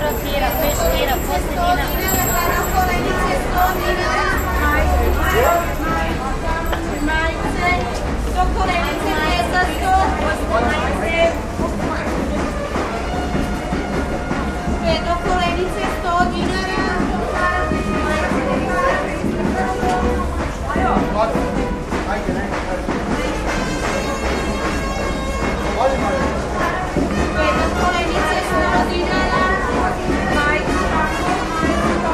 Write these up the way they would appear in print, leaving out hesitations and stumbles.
Rotira, peškira, posteljina. Kolenice 100 dinara. Majice. Do kolenice 500. Do kolenice 100 dinara. Do kolenice 100 dinara. Majice tako, majice tako.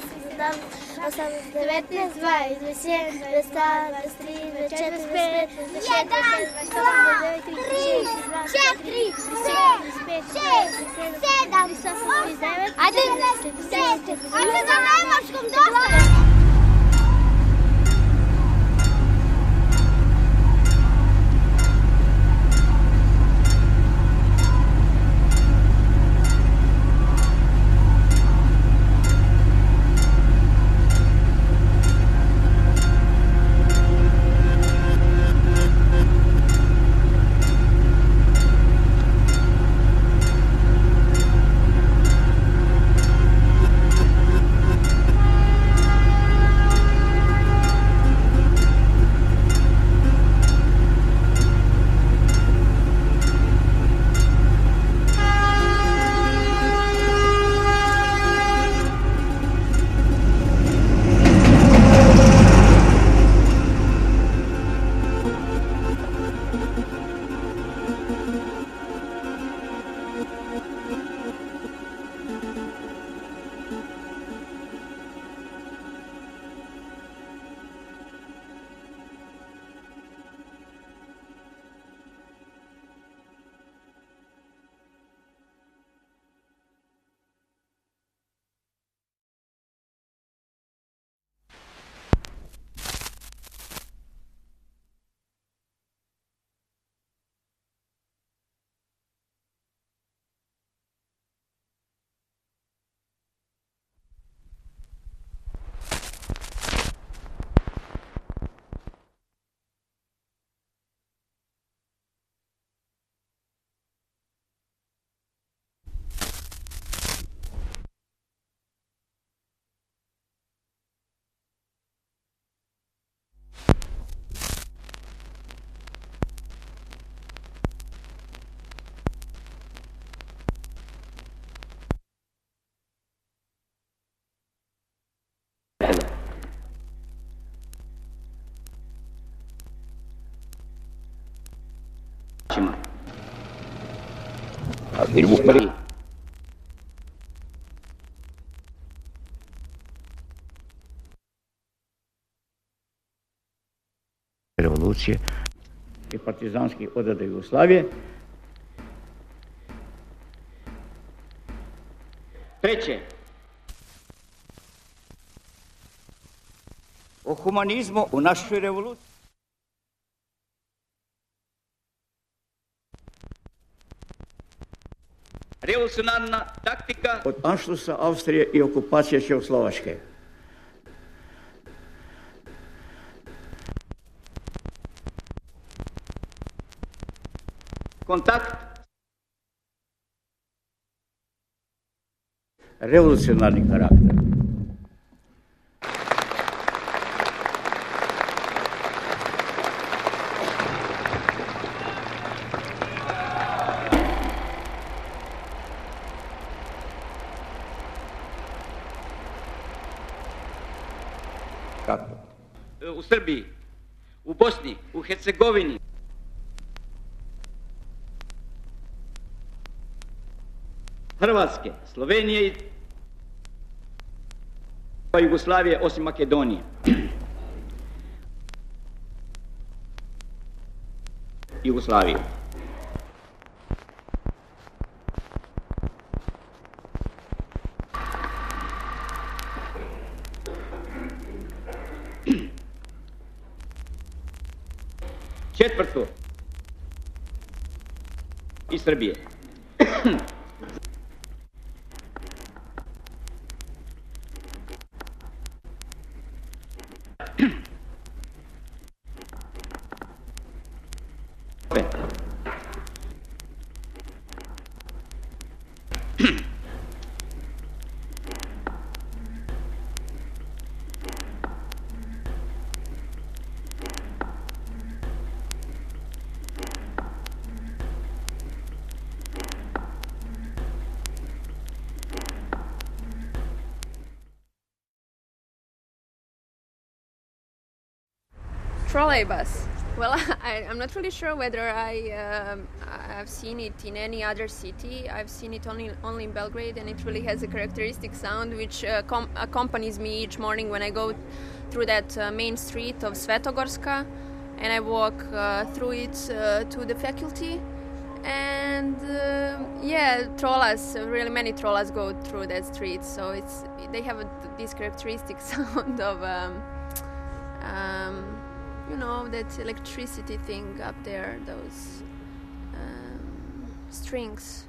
19, 20, 21, 22, 23, 24, 25, Ajde za nemačkom, dosta! المخبرين revolucije i partizanskih odreda Jugoslavije. Treće, o humanizmu u našoj revoluciji. Revolucionarna taktika od anšlusa Austrije i okupacije Čehoslovačke. Kontakt revolucionarni karakter. Kako? U Srbiji, u Bosni, u Hercegovini. Hrvatske, Slovenije i Jugoslavije osim Makedonije. Jugoslavije. Četvrto, i Srbije. Trolley bus. Well, I'm not really sure whether I've seen it in any other city. I've seen it only in Belgrade, and it really has a characteristic sound which accompanies me each morning when I go through that main street of Svetogorska, and I walk through it to the faculty. And trollas, really many trollas go through that street, so they have this characteristic sound of that electricity thing up there, those strings.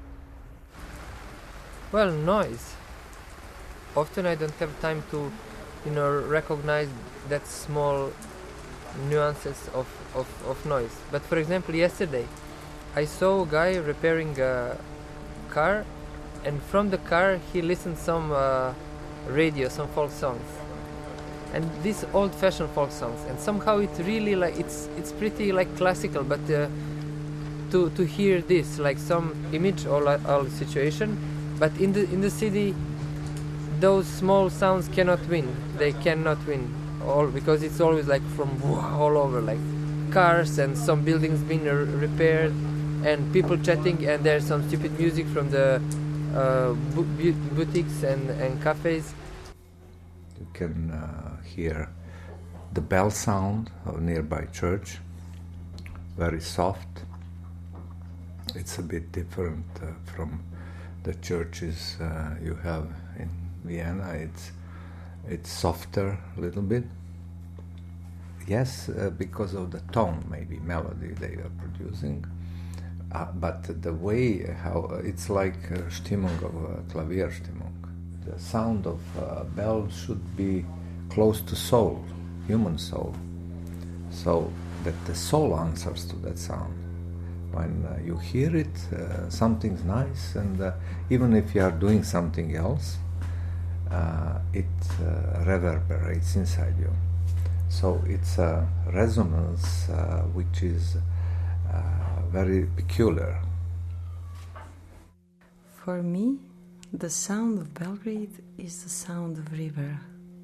Well, noise. Often I don't have time to, recognize that small nuances of noise. But for example, yesterday I saw a guy repairing a car, and from the car he listened some radio, some folk songs, and these old-fashioned folk songs. And somehow it really it's pretty classical, but to hear this some image or situation, but in the city, those small sounds cannot win. They cannot win all because it's always from all over, cars and some buildings being repaired, and people chatting, and there's some stupid music from the boutiques and cafes. You can hear the bell sound of a nearby church, very soft. It's a bit different from the churches you have in Vienna. It's softer a little bit. Yes, because of the tone, maybe melody they are producing. But the way how it's like Stimmung of Klavierstimmung. The sound of bell should be close to soul, human soul, so that the soul answers to that sound. When you hear it, something's nice, and even if you are doing something else, it reverberates inside you. So it's a resonance which is very peculiar. For me, the sound of Belgrade is the sound of river.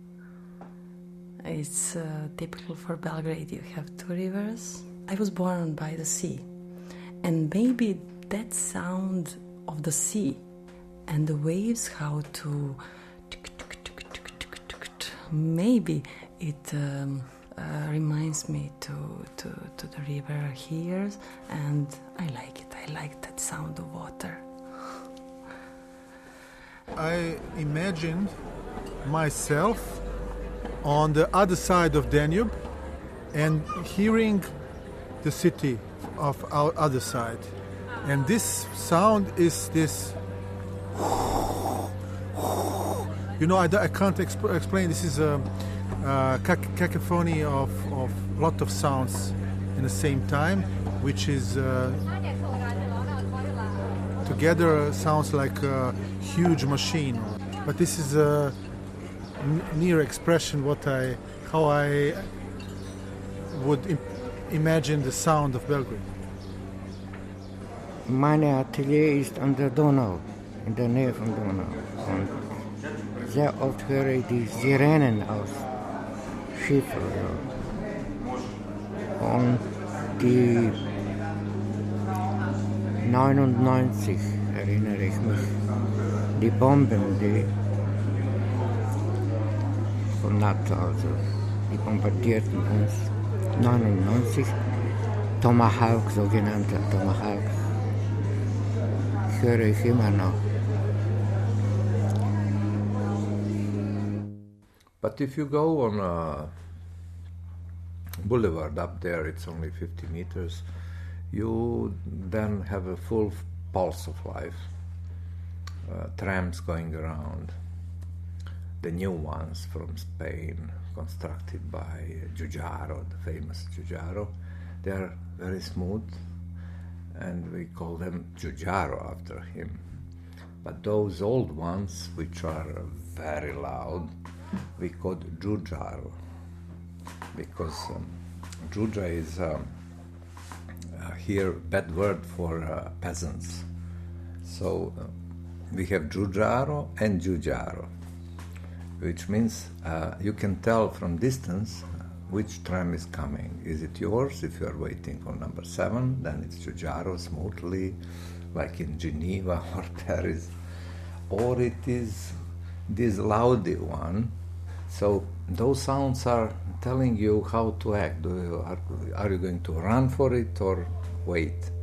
It's typical for Belgrade. You have two rivers. I was born by the sea, and maybe that sound of the sea and the waves, how to maybe it reminds me to the river here, and I like it. I like that sound of water. I imagined myself on the other side of Danube and hearing the city of our other side. And this sound is this... I can't explain. This is a cacophony of lot of sounds in the same time, which is together sounds like a huge machine. But this is a near expression how I would imagine the sound of Belgrade. Mein Atelier ist an der Donau, in der Nähe von Donau. Und sehr oft höre ich die Sirenen aus Schiffen. Und die 99 erinnere ich mich, die Bomben, die von NATO, also die bombardierten uns 99, Tomahawk, sogenannter Tomahawk, höre ich immer noch. But if you go on a boulevard up there, it's only 50 meters, you then have a full pulse of life. Trams going around, the new ones from Spain, constructed by Giugiaro, the famous Giugiaro. They are very smooth, and we call them Giugiaro after him. But those old ones, which are very loud, we call Giugiaro, because Giugia is here bad word for peasants. So we have Giugiaro and Giugiaro, which means you can tell from distance which tram is coming. Is it yours? If you are waiting for number 7, then it's Giugiaro smoothly, like in Geneva or Paris. Or it is this loudy one. So those sounds are telling you how to act. Are you going to run for it or wait?